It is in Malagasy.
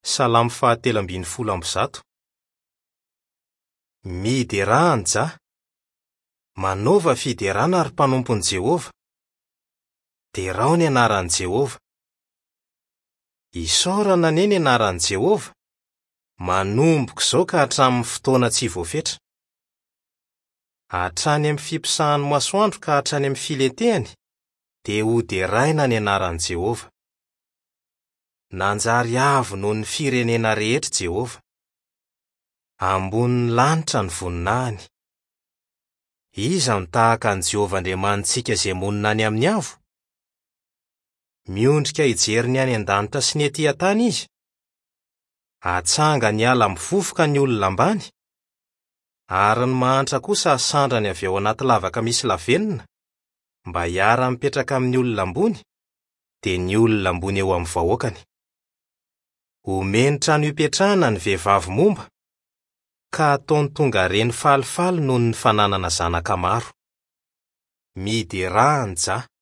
Salamo 8:1. Mideranja, manova fiderana ary mpanompon'i Jehova. Derao ny anaran'i Jehova. Isaorana ny anaran'i Jehova, manomboka izao ka hatramin'ny fotoana tsy voafetra. Hatrany amin'ny fimpisahan'ny masoandro ka hatrany amin'ny filetehany, dia ho deraina ny anaran'i Jehova. Nanjary avo noho ny firenena rehetra Jehova. Ambonin'ny lanitra ny voninahiny. Iza mitahaka an'i Jehova Andriamanitsika izay monina any amin'ny avo? Miondrika hijery ny any an-danitra sy ny etỳ antany izy. Hatsanga ny ala mivofoka ny olona ambany, ary ny mahantra kosa asandrany avy ao anaty lavaka misy lavenona, mba hiara-mipetraka amin'ny olona ambony, dia ny olona ambony eo amin'ny vahoakany. Omenitra ny hipetrahana ny vehivavy momba, ka ataony tonga reny falifaly noho ny fananana zanaka maro. Mideranja.